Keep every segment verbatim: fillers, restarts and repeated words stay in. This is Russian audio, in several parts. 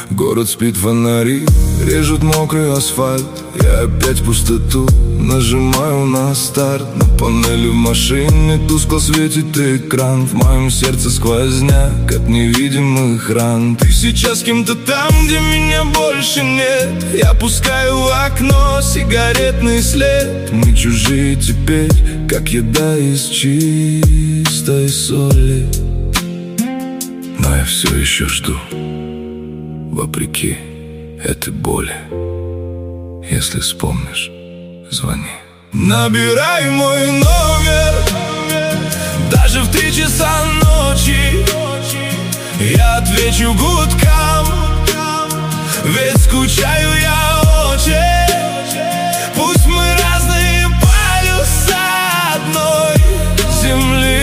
Город спит, фонари режут мокрый асфальт. Я опять в пустоту нажимаю на старт. На панели в машине тускло светит экран. В моем сердце сквозняк от невидимых ран. Ты сейчас с кем-то там, где меня больше нет. Я пускаю в окно сигаретный след. Мы чужие теперь, как еда из чистой соли. Но я все еще жду, вопреки этой боли. Если вспомнишь, звони. Набирай мой номер даже в три часа ночи. Я отвечу гудкам, ведь скучаю я очень. Пусть мы разные полюса одной земли.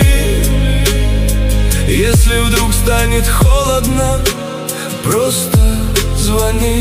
Если вдруг станет холодно, просто звони.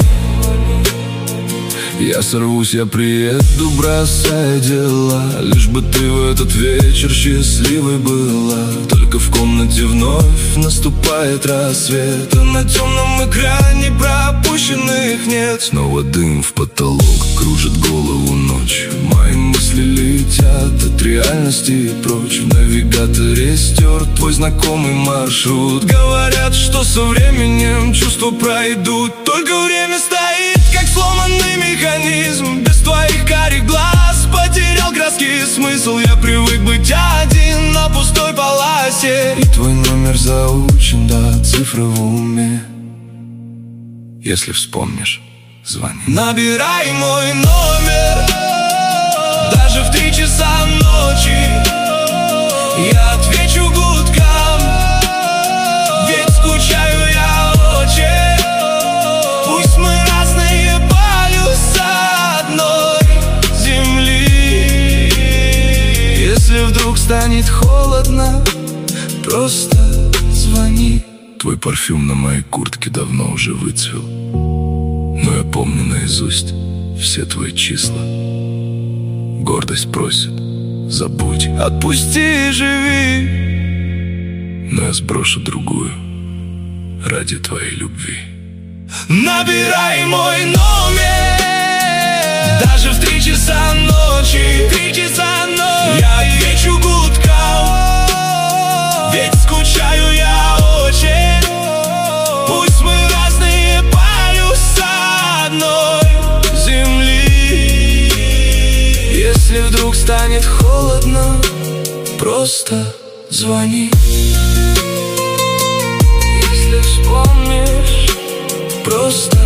Я сорвусь, я приеду, бросая дела, лишь бы ты в этот вечер счастливой была. Только в комнате вновь наступает рассвет, а на темном экране пропущенных нет. Снова дым в потолок, кружит голову ночь. Мои мысли летят от реальности прочь. В навигаторе стер твой знакомый маршрут. Говорят, что со временем чувства пройдут. Только время стоит, как сломанный механизм. Без твоих карих глаз потерял краски и смысл. Я привык быть один на пустой полосе. И твой номер заучен до цифры в уме. Если вспомнишь, звони. Набирай мой номер даже в три часа ночи. Я отвечу гудкам, ведь скучаю я очень. Пусть мы разные полюса одной земли. Если вдруг станет холодно, просто звони. Твой парфюм на моей куртке давно уже выцвел, но я помню наизусть все твои числа. Гордость просит: забудь, отпусти и живи. Но я сброшу другую ради твоей любви. Набирай мой номер даже в три часа ночи. Три часа ночи. Я отвечу гудкам, ведь скучаю я очень. Пусть мы разные полюса одной земли. Если вдруг станет холодно, просто звони. Если вспомнишь, просто